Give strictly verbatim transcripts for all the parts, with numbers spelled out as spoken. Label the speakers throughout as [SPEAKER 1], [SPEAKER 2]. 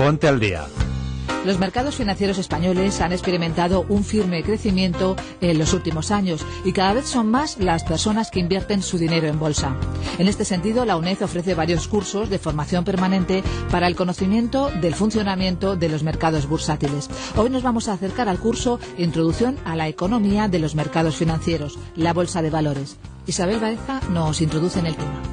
[SPEAKER 1] Ponte al día.
[SPEAKER 2] Los mercados financieros españoles han experimentado un firme crecimiento en los últimos años y cada vez son más las personas que invierten su dinero en bolsa. En este sentido, la UNED ofrece varios cursos de formación permanente para el conocimiento del funcionamiento de los mercados bursátiles. Hoy nos vamos a acercar al curso Introducción a la economía de los mercados financieros, la bolsa de valores. Isabel Baeza nos introduce en el tema.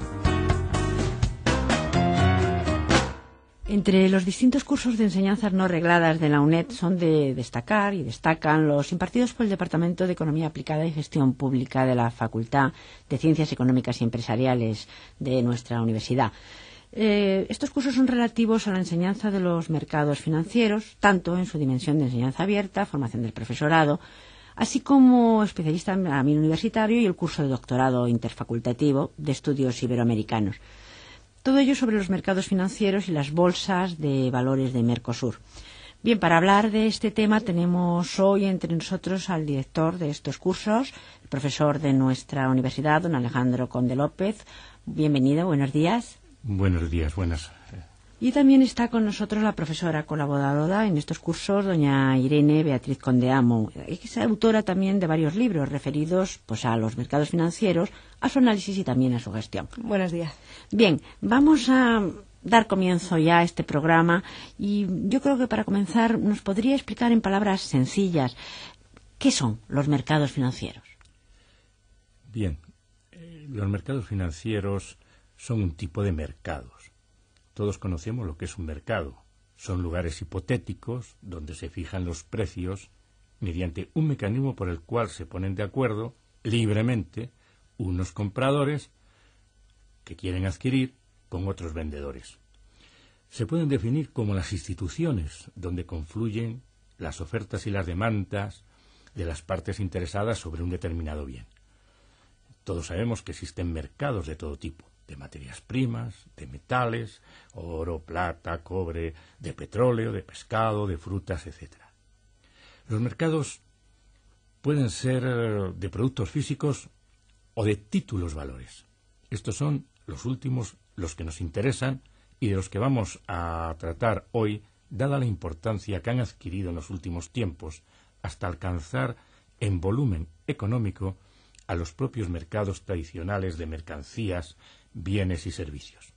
[SPEAKER 3] Entre los distintos cursos de enseñanzas no regladas de la UNED son de destacar y destacan los impartidos por el Departamento de Economía Aplicada y Gestión Pública de la Facultad de Ciencias Económicas y Empresariales de nuestra universidad. Eh, estos cursos son relativos a la enseñanza de los mercados financieros, tanto en su dimensión de enseñanza abierta, formación del profesorado, así como especialista en ámbito universitario y el curso de doctorado interfacultativo de estudios iberoamericanos. Todo ello sobre los mercados financieros y las bolsas de valores de Mercosur. Bien, para hablar de este tema tenemos hoy entre nosotros al director de estos cursos, el profesor de nuestra universidad, don Alejandro Conde López. Bienvenido, buenos días.
[SPEAKER 4] Buenos días, buenas.
[SPEAKER 3] Y también está con nosotros la profesora colaboradora en estos cursos, doña Irene Beatriz Condeamo, que es autora también de varios libros referidos pues, a los mercados financieros, a su análisis y también a su gestión.
[SPEAKER 5] Buenos días.
[SPEAKER 3] Bien, vamos a dar comienzo ya a este programa y yo creo que para comenzar nos podría explicar en palabras sencillas qué son los mercados financieros.
[SPEAKER 4] Bien, eh, los mercados financieros son un tipo de mercados. Todos conocemos lo que es un mercado. Son lugares hipotéticos donde se fijan los precios mediante un mecanismo por el cual se ponen de acuerdo libremente unos compradores que quieren adquirir con otros vendedores. Se pueden definir como las instituciones donde confluyen las ofertas y las demandas de las partes interesadas sobre un determinado bien. Todos sabemos que existen mercados de todo tipo, de materias primas, de metales, oro, plata, cobre, de petróleo, de pescado, de frutas, etcétera. Los mercados pueden ser de productos físicos o de títulos valores. Estos son los últimos, los que nos interesan y de los que vamos a tratar hoy, dada la importancia que han adquirido en los últimos tiempos, hasta alcanzar en volumen económico a los propios mercados tradicionales de mercancías, bienes y servicios.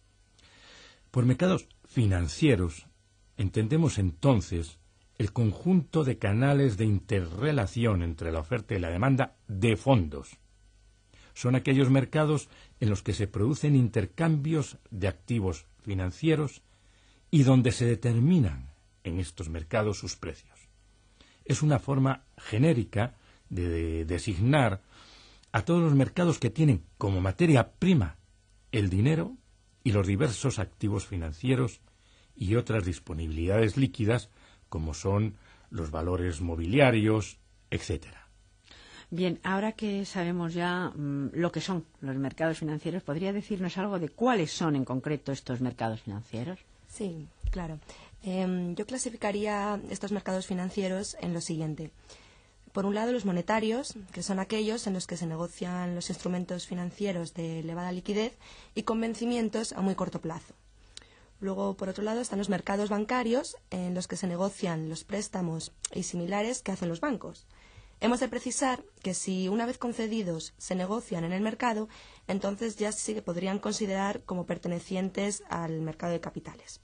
[SPEAKER 4] Por mercados financieros entendemos entonces el conjunto de canales de interrelación entre la oferta y la demanda de fondos. Son aquellos mercados en los que se producen intercambios de activos financieros y donde se determinan en estos mercados sus precios. Es una forma genérica de, de designar a todos los mercados que tienen como materia prima el dinero y los diversos activos financieros y otras disponibilidades líquidas como son los valores mobiliarios, etcétera.
[SPEAKER 3] Bien, ahora que sabemos ya mmm, lo que son los mercados financieros, ¿podría decirnos algo de cuáles son en concreto estos mercados financieros?
[SPEAKER 5] Sí, claro. Eh, yo clasificaría estos mercados financieros en lo siguiente. Por un lado, los monetarios, que son aquellos en los que se negocian los instrumentos financieros de elevada liquidez y con vencimientos a muy corto plazo. Luego, por otro lado, están los mercados bancarios, en los que se negocian los préstamos y similares que hacen los bancos. Hemos de precisar que si una vez concedidos se negocian en el mercado, entonces ya sí que podrían considerar como pertenecientes al mercado de capitales.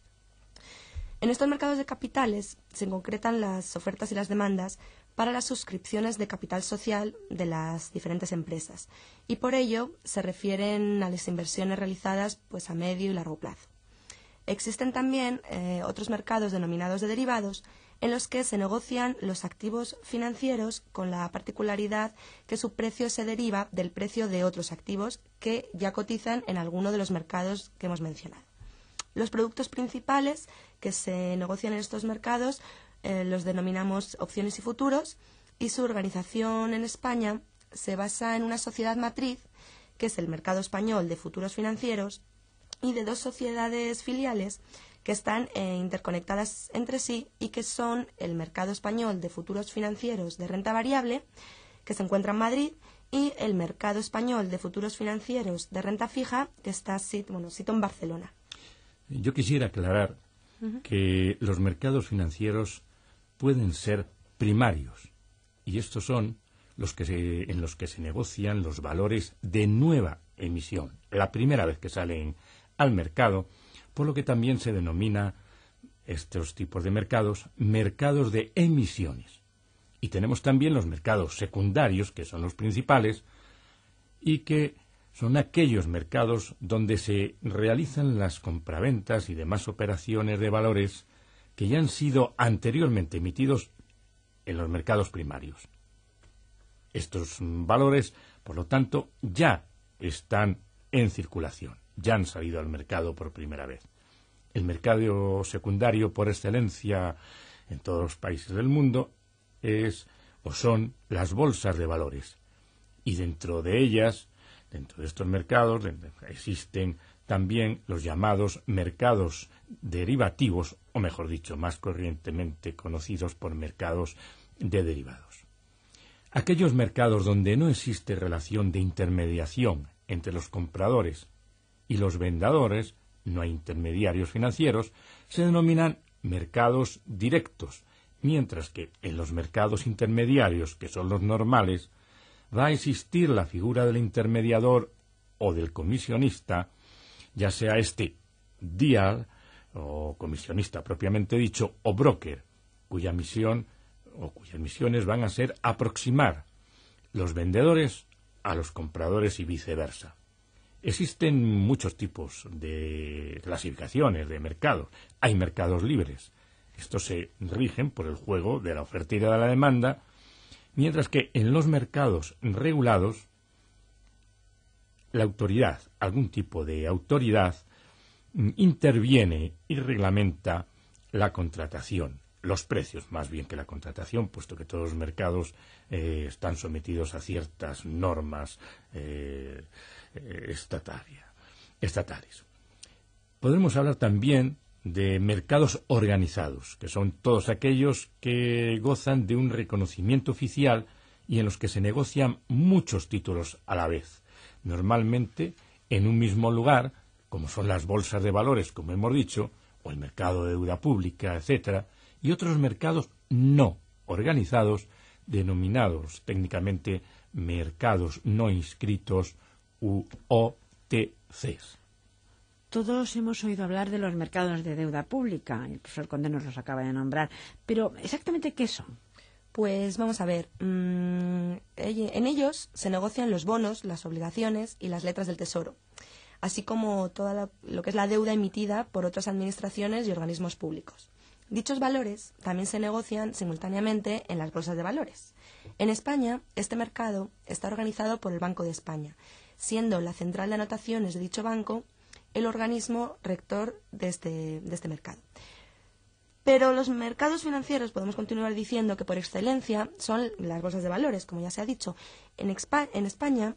[SPEAKER 5] En estos mercados de capitales se concretan las ofertas y las demandas para las suscripciones de capital social de las diferentes empresas y por ello se refieren a las inversiones realizadas pues, a medio y largo plazo. Existen también eh, otros mercados denominados de derivados en los que se negocian los activos financieros con la particularidad que su precio se deriva del precio de otros activos que ya cotizan en alguno de los mercados que hemos mencionado. Los productos principales que se negocian en estos mercados eh, los denominamos opciones y futuros y su organización en España se basa en una sociedad matriz que es el Mercado Español de Futuros Financieros y de dos sociedades filiales que están eh, interconectadas entre sí y que son el Mercado Español de Futuros Financieros de Renta Variable, que se encuentra en Madrid, y el Mercado Español de Futuros Financieros de Renta Fija, que está sit- bueno, situado en Barcelona.
[SPEAKER 4] Yo quisiera aclarar uh-huh. que los mercados financieros pueden ser primarios, y estos son los que se, en los que se negocian los valores de nueva emisión, la primera vez que salen al mercado, por lo que también se denomina estos tipos de mercados mercados de emisiones. Y tenemos también los mercados secundarios, que son los principales, y que son aquellos mercados donde se realizan las compraventas y demás operaciones de valores que ya han sido anteriormente emitidos en los mercados primarios. Estos valores, por lo tanto, ya están en circulación, ya han salido al mercado por primera vez. El mercado secundario por excelencia en todos los países del mundo es o son las bolsas de valores. Y dentro de ellas, dentro de estos mercados, existen también los llamados mercados derivativos, o mejor dicho, más corrientemente conocidos por mercados de derivados. Aquellos mercados donde no existe relación de intermediación entre los compradores y los vendedores, no hay intermediarios financieros, se denominan mercados directos, mientras que en los mercados intermediarios, que son los normales, va a existir la figura del intermediador o del comisionista, ya sea este deal o comisionista propiamente dicho, o broker, cuya misión o cuyas misiones van a ser aproximar los vendedores a los compradores y viceversa. Existen muchos tipos de clasificaciones de mercados. Hay mercados libres. Estos se rigen por el juego de la oferta y de la demanda, mientras que en los mercados regulados, la autoridad, algún tipo de autoridad, interviene y reglamenta la contratación, los precios más bien que la contratación, puesto que todos los mercados eh, están sometidos a ciertas normas eh, estatales. estatales. Podremos hablar también de mercados organizados, que son todos aquellos que gozan de un reconocimiento oficial y en los que se negocian muchos títulos a la vez, normalmente en un mismo lugar, como son las bolsas de valores, como hemos dicho, o el mercado de deuda pública, etcétera, y otros mercados no organizados, denominados técnicamente mercados no inscritos u O T Cs.
[SPEAKER 3] Todos hemos oído hablar de los mercados de deuda pública, el profesor Conde nos los acaba de nombrar, pero ¿exactamente qué son?
[SPEAKER 5] Pues vamos a ver, mmm, en ellos se negocian los bonos, las obligaciones y las letras del Tesoro, así como toda la, lo que es la deuda emitida por otras administraciones y organismos públicos. Dichos valores también se negocian simultáneamente en las bolsas de valores. En España, este mercado está organizado por el Banco de España, siendo la central de anotaciones de dicho banco el organismo rector de este, de este mercado. Pero los mercados financieros, podemos continuar diciendo que por excelencia son las bolsas de valores, como ya se ha dicho. En, Expa- en España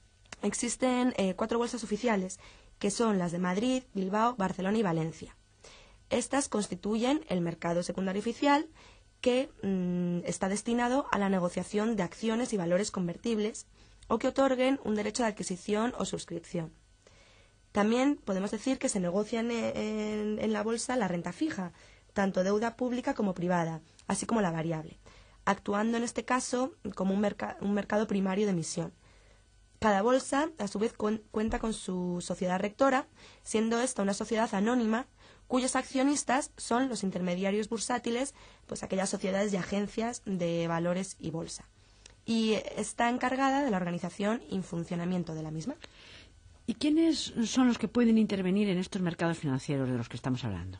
[SPEAKER 5] existen eh, cuatro bolsas oficiales, que son las de Madrid, Bilbao, Barcelona y Valencia. Estas constituyen el mercado secundario oficial, que mmm, está destinado a la negociación de acciones y valores convertibles o que otorguen un derecho de adquisición o suscripción. También podemos decir que se negocia en, en, en la bolsa la renta fija, tanto deuda pública como privada, así como la variable, actuando en este caso como un, merc- un mercado primario de emisión. Cada bolsa, a su vez, cu- cuenta con su sociedad rectora, siendo esta una sociedad anónima, cuyos accionistas son los intermediarios bursátiles, pues aquellas sociedades y agencias de valores y bolsa. Y está encargada de la organización y funcionamiento de la misma.
[SPEAKER 3] ¿Y quiénes son los que pueden intervenir en estos mercados financieros de los que estamos hablando?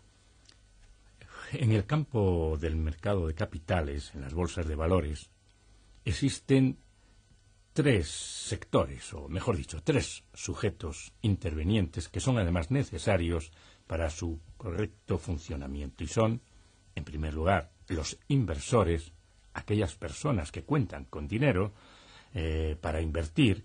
[SPEAKER 4] En el campo del mercado de capitales, en las bolsas de valores, existen tres sectores, o mejor dicho, tres sujetos intervenientes que son además necesarios para su correcto funcionamiento. Y son, en primer lugar, los inversores, aquellas personas que cuentan con dinero eh, para invertir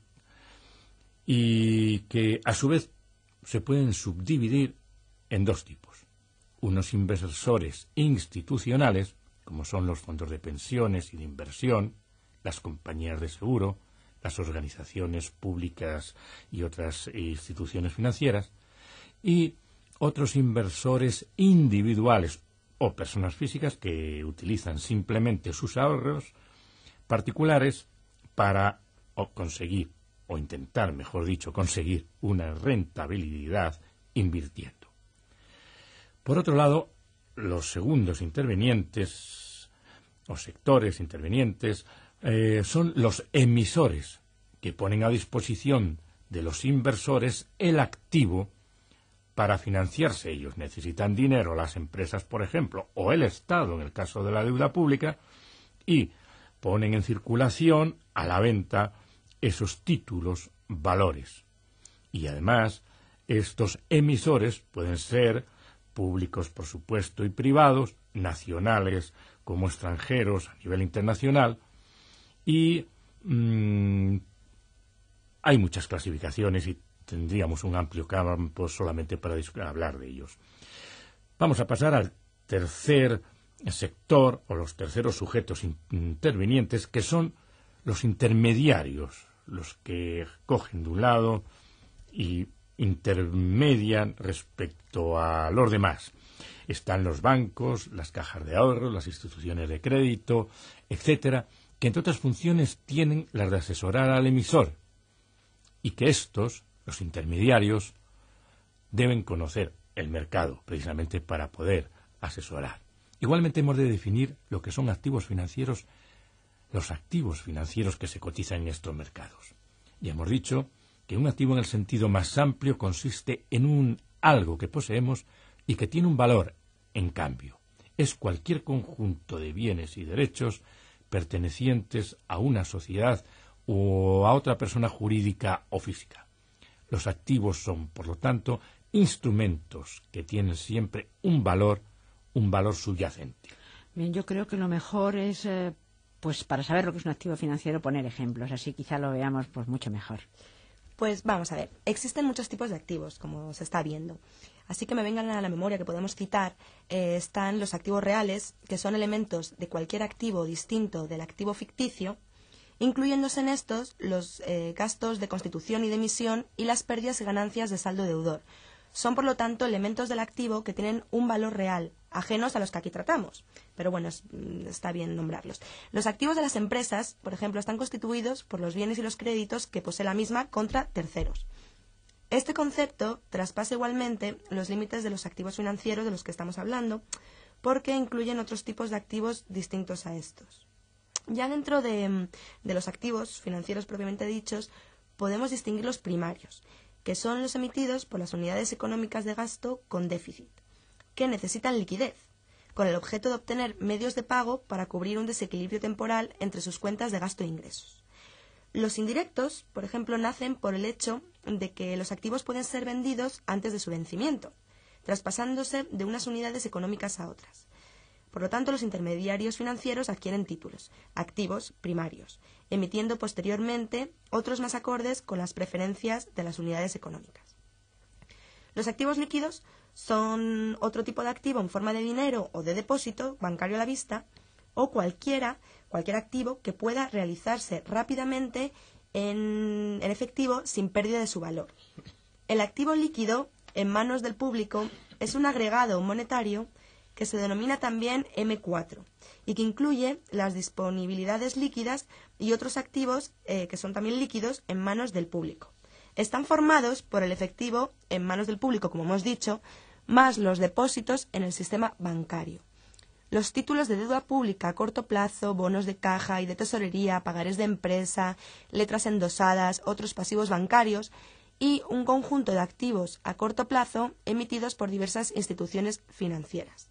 [SPEAKER 4] y que a su vez se pueden subdividir en dos tipos. Unos inversores institucionales, como son los fondos de pensiones y de inversión, las compañías de seguro, las organizaciones públicas y otras instituciones financieras, y otros inversores individuales o personas físicas que utilizan simplemente sus ahorros particulares para o conseguir, o intentar, mejor dicho, conseguir una rentabilidad invirtiendo. Por otro lado, los segundos intervenientes o sectores intervenientes eh, son los emisores, que ponen a disposición de los inversores el activo para financiarse. Ellos necesitan dinero, las empresas, por ejemplo, o el Estado, en el caso de la deuda pública, y ponen en circulación, a la venta, esos títulos valores. Y además, estos emisores pueden ser públicos, por supuesto, y privados, nacionales como extranjeros a nivel internacional, y mmm, hay muchas clasificaciones y tendríamos un amplio campo solamente para hablar de ellos. Vamos a pasar al tercer sector o los terceros sujetos intervinientes, que son los intermediarios, los que cogen de un lado y intermedian respecto a los demás. Están los bancos, las cajas de ahorros, las instituciones de crédito, etcétera, que entre otras funciones tienen las de asesorar al emisor, y que estos, los intermediarios, deben conocer el mercado precisamente para poder asesorar. Igualmente hemos de definir lo que son activos financieros, los activos financieros que se cotizan en estos mercados. Ya hemos dicho que un activo en el sentido más amplio consiste en un algo que poseemos y que tiene un valor en cambio. Es cualquier conjunto de bienes y derechos pertenecientes a una sociedad o a otra persona jurídica o física. Los activos son, por lo tanto, instrumentos que tienen siempre un valor, un valor subyacente.
[SPEAKER 3] Bien, yo creo que lo mejor es, eh, pues para saber lo que es un activo financiero, poner ejemplos, así quizá lo veamos pues mucho mejor.
[SPEAKER 5] Pues vamos a ver, existen muchos tipos de activos, como se está viendo. Así que me vengan a la memoria que podemos citar, eh, están los activos reales, que son elementos de cualquier activo distinto del activo ficticio, incluyéndose en estos los eh, gastos de constitución y de emisión y las pérdidas y ganancias de saldo deudor. Son, por lo tanto, elementos del activo que tienen un valor real, ajenos a los que aquí tratamos. Pero bueno, es, está bien nombrarlos. Los activos de las empresas, por ejemplo, están constituidos por los bienes y los créditos que posee la misma contra terceros. Este concepto traspasa igualmente los límites de los activos financieros de los que estamos hablando, porque incluyen otros tipos de activos distintos a estos. Ya dentro de, de los activos financieros propiamente dichos, podemos distinguir los primarios, que son los emitidos por las unidades económicas de gasto con déficit, que necesitan liquidez, con el objeto de obtener medios de pago para cubrir un desequilibrio temporal entre sus cuentas de gasto e ingresos. Los indirectos, por ejemplo, nacen por el hecho de que los activos pueden ser vendidos antes de su vencimiento, traspasándose de unas unidades económicas a otras. Por lo tanto, los intermediarios financieros adquieren títulos, activos primarios, emitiendo posteriormente otros más acordes con las preferencias de las unidades económicas. Los activos líquidos son otro tipo de activo en forma de dinero o de depósito bancario a la vista, o cualquiera, cualquier activo que pueda realizarse rápidamente en, en efectivo sin pérdida de su valor. El activo líquido en manos del público es un agregado monetario que se denomina también eme cuatro y que incluye las disponibilidades líquidas y otros activos eh, que son también líquidos en manos del público. Están formados por el efectivo en manos del público, como hemos dicho, más los depósitos en el sistema bancario. Los títulos de deuda pública a corto plazo, bonos de caja y de tesorería, pagarés de empresa, letras endosadas, otros pasivos bancarios y un conjunto de activos a corto plazo emitidos por diversas instituciones financieras.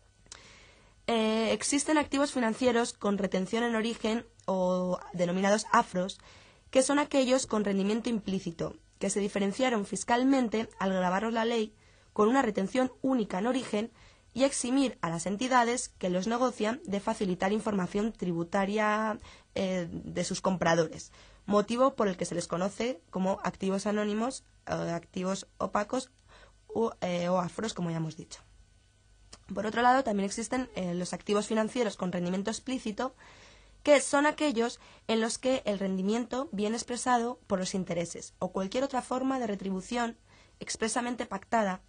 [SPEAKER 5] Eh, existen activos financieros con retención en origen o denominados afros, que son aquellos con rendimiento implícito, que se diferenciaron fiscalmente al grabarlos la ley con una retención única en origen y eximir a las entidades que los negocian de facilitar información tributaria eh, de sus compradores, motivo por el que se les conoce como activos anónimos, eh, activos opacos o, eh, o afros, como ya hemos dicho. Por otro lado, también existen eh, los activos financieros con rendimiento explícito, que son aquellos en los que el rendimiento viene expresado por los intereses o cualquier otra forma de retribución expresamente pactada,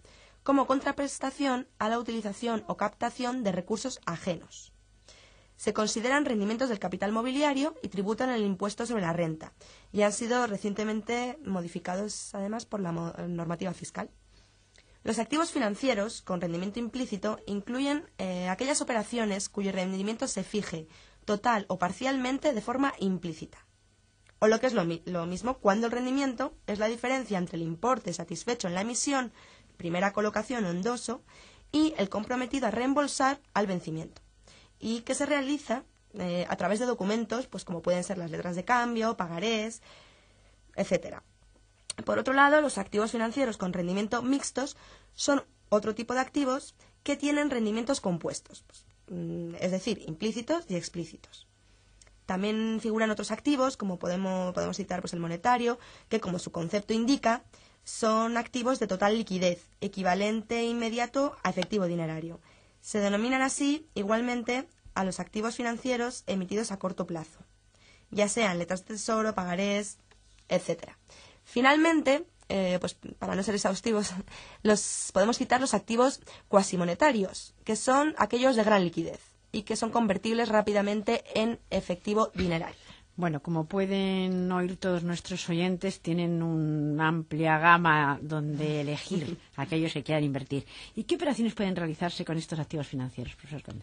[SPEAKER 5] como contraprestación a la utilización o captación de recursos ajenos. Se consideran rendimientos del capital mobiliario y tributan el impuesto sobre la renta, y han sido recientemente modificados además por la normativa fiscal. Los activos financieros con rendimiento implícito incluyen eh, aquellas operaciones cuyo rendimiento se fije total o parcialmente de forma implícita. O lo que es lo, mi lo mismo, cuando el rendimiento es la diferencia entre el importe satisfecho en la emisión, primera colocación o endoso, y el comprometido a reembolsar al vencimiento, y que se realiza eh, a través de documentos, pues como pueden ser las letras de cambio, pagarés, etcétera. Por otro lado, los activos financieros con rendimiento mixtos son otro tipo de activos que tienen rendimientos compuestos, pues, es decir, implícitos y explícitos. También figuran otros activos, como podemos, podemos citar pues, el monetario, que como su concepto indica, son activos de total liquidez, equivalente e inmediato a efectivo dinerario. Se denominan así, igualmente, a los activos financieros emitidos a corto plazo, ya sean letras de tesoro, pagarés, etcétera. Finalmente, eh, pues para no ser exhaustivos, los, podemos citar los activos cuasimonetarios, que son aquellos de gran liquidez y que son convertibles rápidamente en efectivo dinerario.
[SPEAKER 3] Bueno, como pueden oír todos nuestros oyentes, tienen una amplia gama donde elegir aquellos que quieran invertir. ¿Y qué operaciones pueden realizarse con estos activos financieros, profesor Conde?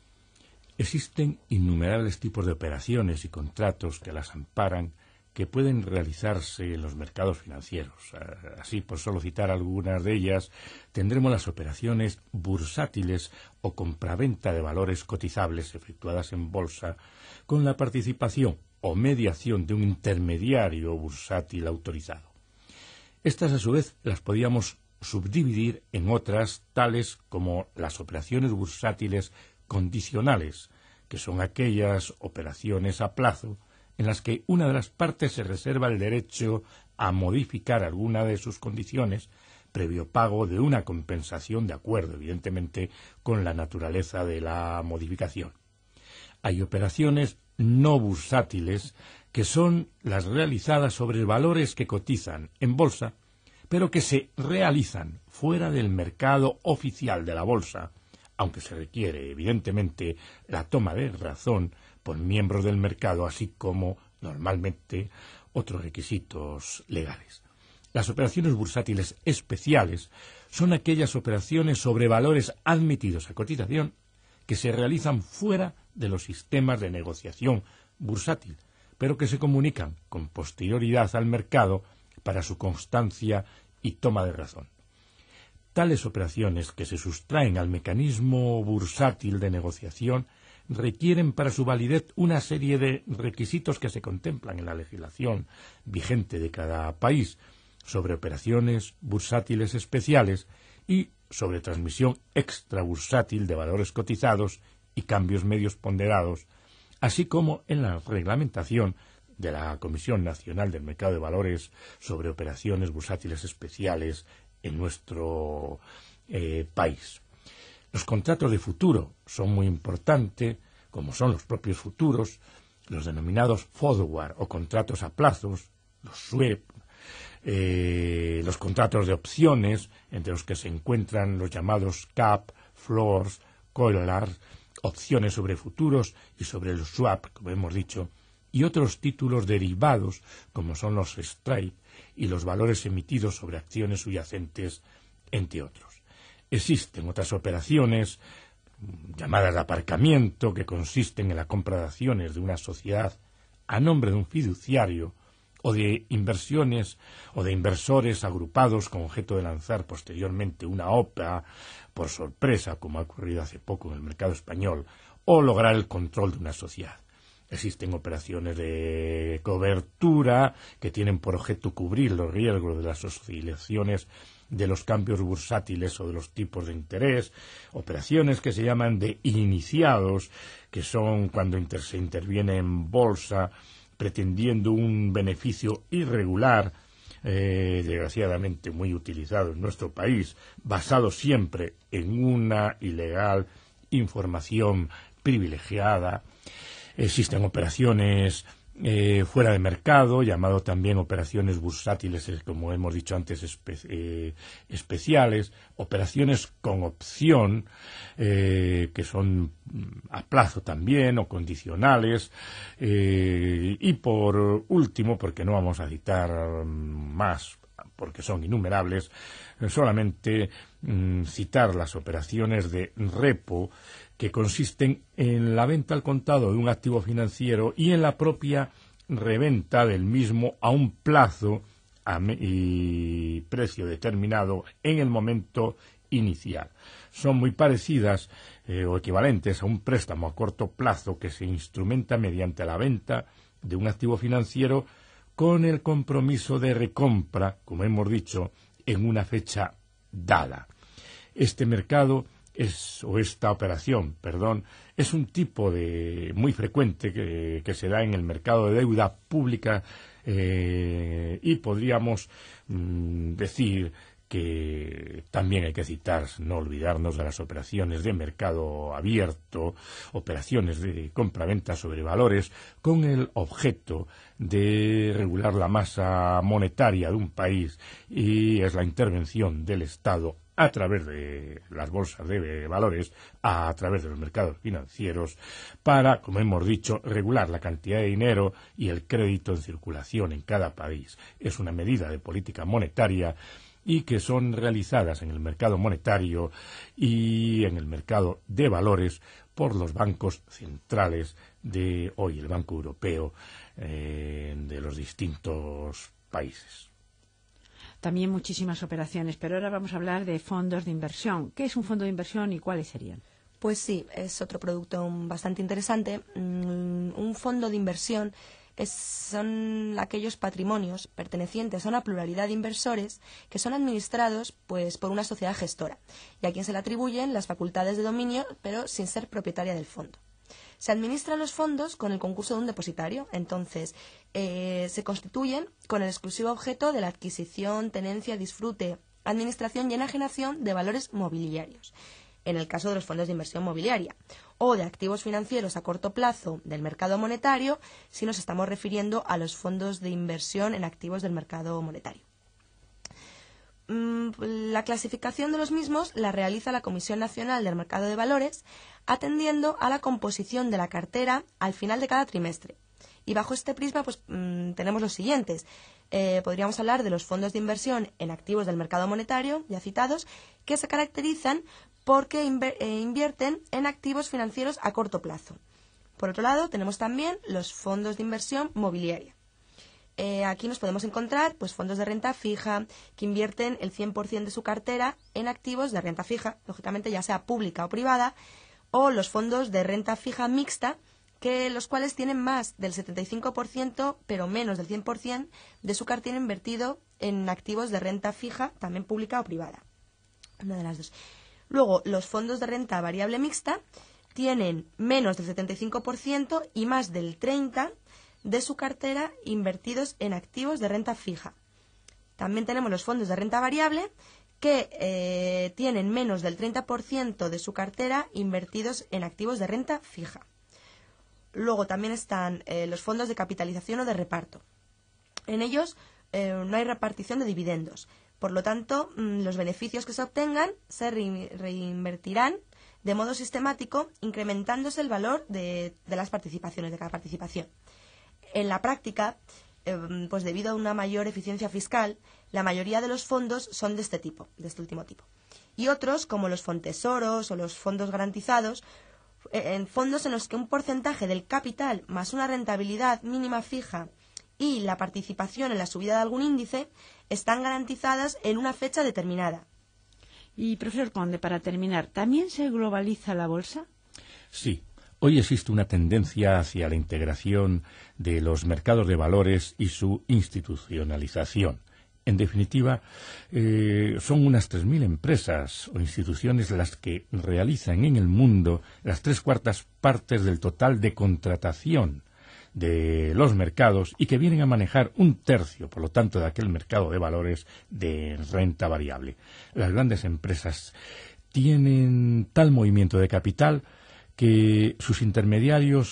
[SPEAKER 4] Existen innumerables tipos de operaciones y contratos que las amparan, que pueden realizarse en los mercados financieros. Así, por solo citar algunas de ellas, tendremos las operaciones bursátiles o compraventa de valores cotizables efectuadas en bolsa con la participación o mediación de un intermediario bursátil autorizado. Estas, a su vez, las podíamos subdividir en otras, tales como las operaciones bursátiles condicionales, que son aquellas operaciones a plazo en las que una de las partes se reserva el derecho a modificar alguna de sus condiciones previo pago de una compensación de acuerdo, evidentemente, con la naturaleza de la modificación. Hay operaciones no bursátiles, que son las realizadas sobre valores que cotizan en bolsa, pero que se realizan fuera del mercado oficial de la bolsa, aunque se requiere, evidentemente, la toma de razón por miembros del mercado, así como, normalmente, otros requisitos legales. Las operaciones bursátiles especiales son aquellas operaciones sobre valores admitidos a cotización que se realizan fuera de los sistemas de negociación bursátil, pero que se comunican con posterioridad al mercado para su constancia y toma de razón. Tales operaciones, que se sustraen al mecanismo bursátil de negociación, requieren para su validez una serie de requisitos que se contemplan en la legislación vigente de cada país sobre operaciones bursátiles especiales y sobre transmisión extrabursátil de valores cotizados y cambios medios ponderados, así como en la reglamentación de la Comisión Nacional del Mercado de Valores sobre operaciones bursátiles especiales en nuestro eh, país. Los contratos de futuro son muy importantes, como son los propios futuros, los denominados forward o contratos a plazos, los swap, eh, los contratos de opciones, entre los que se encuentran los llamados cap, floors, collars, opciones sobre futuros y sobre el swap, como hemos dicho, y otros títulos derivados, como son los strike y los valores emitidos sobre acciones subyacentes, entre otros. Existen otras operaciones llamadas de aparcamiento, que consisten en la compra de acciones de una sociedad a nombre de un fiduciario, o de inversiones o de inversores agrupados con objeto de lanzar posteriormente una O P A por sorpresa, como ha ocurrido hace poco en el mercado español, o lograr el control de una sociedad. Existen operaciones de cobertura que tienen por objeto cubrir los riesgos de las oscilaciones de los cambios bursátiles o de los tipos de interés, operaciones que se llaman de iniciados, que son cuando inter se interviene en bolsa pretendiendo un beneficio irregular, eh, desgraciadamente muy utilizado en nuestro país, basado siempre en una ilegal información privilegiada. Existen operaciones eh, fuera de mercado, llamado también operaciones bursátiles, como hemos dicho antes, espe eh, especiales, operaciones con opción, eh, que son a plazo también, o condicionales, eh, y por último, porque no vamos a citar más, porque son innumerables, solamente mm, citar las operaciones de repo, que consisten en la venta al contado de un activo financiero y en la propia reventa del mismo a un plazo a y precio determinado en el momento inicial. Son muy parecidas eh, o equivalentes a un préstamo a corto plazo que se instrumenta mediante la venta de un activo financiero con el compromiso de recompra, como hemos dicho, en una fecha dada. Este mercado es, o esta operación, perdón, es un tipo de muy frecuente que, que se da en el mercado de deuda pública eh, y podríamos mm, decir que también hay que citar, no olvidarnos de las operaciones de mercado abierto, operaciones de compraventa sobre valores, con el objeto de regular la masa monetaria de un país, y es la intervención del Estado a través de las bolsas de valores, a través de los mercados financieros, para, como hemos dicho, regular la cantidad de dinero y el crédito en circulación en cada país. Es una medida de política monetaria y que son realizadas en el mercado monetario y en el mercado de valores por los bancos centrales de hoy, el Banco Europeo, eh, de los distintos países.
[SPEAKER 3] También muchísimas operaciones, pero ahora vamos a hablar de fondos de inversión. ¿Qué es un fondo de inversión y cuáles serían?
[SPEAKER 5] Pues sí, es otro producto bastante interesante. Un fondo de inversión es, son aquellos patrimonios pertenecientes a una pluralidad de inversores que son administrados pues por una sociedad gestora y a quien se le atribuyen las facultades de dominio, pero sin ser propietaria del fondo. Se administran los fondos con el concurso de un depositario, entonces eh, se constituyen con el exclusivo objeto de la adquisición, tenencia, disfrute, administración y enajenación de valores mobiliarios, en el caso de los fondos de inversión mobiliaria, o de activos financieros a corto plazo del mercado monetario, si nos estamos refiriendo a los fondos de inversión en activos del mercado monetario. La clasificación de los mismos la realiza la Comisión Nacional del Mercado de Valores, atendiendo a la composición de la cartera al final de cada trimestre. Y bajo este prisma pues mmm, tenemos los siguientes. Eh, podríamos hablar de los fondos de inversión en activos del mercado monetario, ya citados, que se caracterizan porque inver eh, invierten en activos financieros a corto plazo. Por otro lado, tenemos también los fondos de inversión mobiliaria. Eh, aquí nos podemos encontrar pues fondos de renta fija que invierten el cien por ciento de su cartera en activos de renta fija, lógicamente ya sea pública o privada, o los fondos de renta fija mixta, que los cuales tienen más del setenta y cinco por ciento, pero menos del cien por ciento de su cartera invertido en activos de renta fija, también pública o privada. Una de las dos. Luego, los fondos de renta variable mixta tienen menos del setenta y cinco por ciento y más del treinta por ciento de su cartera invertidos en activos de renta fija. También tenemos los fondos de renta variable que eh, tienen menos del treinta por ciento de su cartera invertidos en activos de renta fija. Luego también están eh, los fondos de capitalización o de reparto. En ellos eh, no hay repartición de dividendos. Por lo tanto, mmm, los beneficios que se obtengan se re reinvertirán de modo sistemático, incrementándose el valor de, de las participaciones, de cada participación. En la práctica, eh, pues debido a una mayor eficiencia fiscal, la mayoría de los fondos son de este tipo, de este último tipo. Y otros, como los fontesoros o los fondos garantizados, eh, en fondos en los que un porcentaje del capital más una rentabilidad mínima fija y la participación en la subida de algún índice están garantizadas en una fecha determinada.
[SPEAKER 3] Y, profesor Conde, para terminar, ¿también se globaliza la bolsa?
[SPEAKER 4] Sí. Hoy existe una tendencia hacia la integración de los mercados de valores y su institucionalización. En definitiva, eh, son unas tres mil empresas o instituciones las que realizan en el mundo las tres cuartas partes del total de contratación de los mercados y que vienen a manejar un tercio, por lo tanto, de aquel mercado de valores de renta variable. Las grandes empresas tienen tal movimiento de capital que sus intermediarios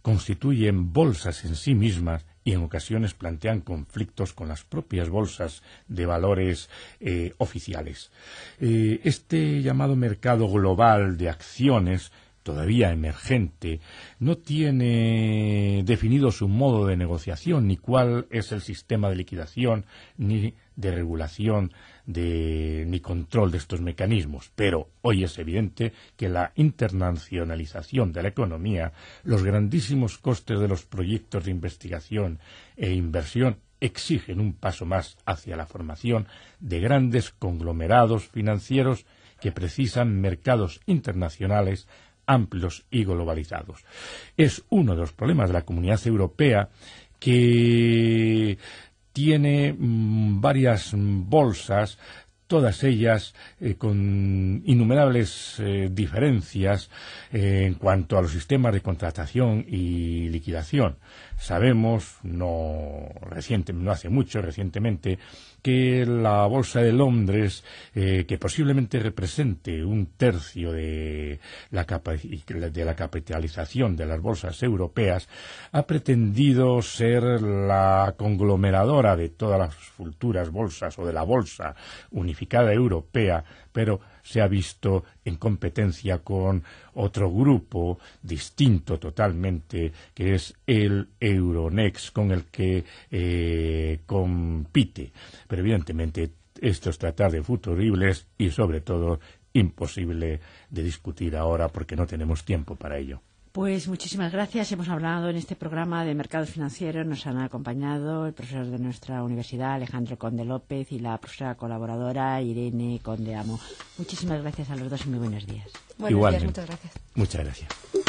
[SPEAKER 4] constituyen bolsas en sí mismas y en ocasiones plantean conflictos con las propias bolsas de valores eh, oficiales. Eh, este llamado mercado global de acciones, todavía emergente, no tiene definido su modo de negociación, ni cuál es el sistema de liquidación, ni de regulación, de, ni control de estos mecanismos. Pero hoy es evidente que la internacionalización de la economía, los grandísimos costes de los proyectos de investigación e inversión exigen un paso más hacia la formación de grandes conglomerados financieros que precisan mercados internacionales amplios y globalizados. Es uno de los problemas de la Comunidad Europea, que tiene mmm, varias bolsas, todas ellas eh, con innumerables eh, diferencias eh, en cuanto a los sistemas de contratación y liquidación. Sabemos, no reciente, no hace mucho, recientemente, que la Bolsa de Londres, eh, que posiblemente represente un tercio de la, de la capitalización de las bolsas europeas, ha pretendido ser la conglomeradora de todas las futuras bolsas o de la bolsa unificada europea, pero se ha visto en competencia con otro grupo distinto totalmente, que es el Euronext, con el que eh, compite. Pero evidentemente esto es tratar de futuribles y sobre todo imposible de discutir ahora porque no tenemos tiempo para ello.
[SPEAKER 3] Pues muchísimas gracias. Hemos hablado en este programa de mercados financieros. Nos han acompañado el profesor de nuestra universidad, Alejandro Conde López, y la profesora colaboradora, Irene Conde Amo. Muchísimas gracias a los dos y muy buenos días.
[SPEAKER 5] Buenos días, muchas gracias.
[SPEAKER 4] Muchas gracias.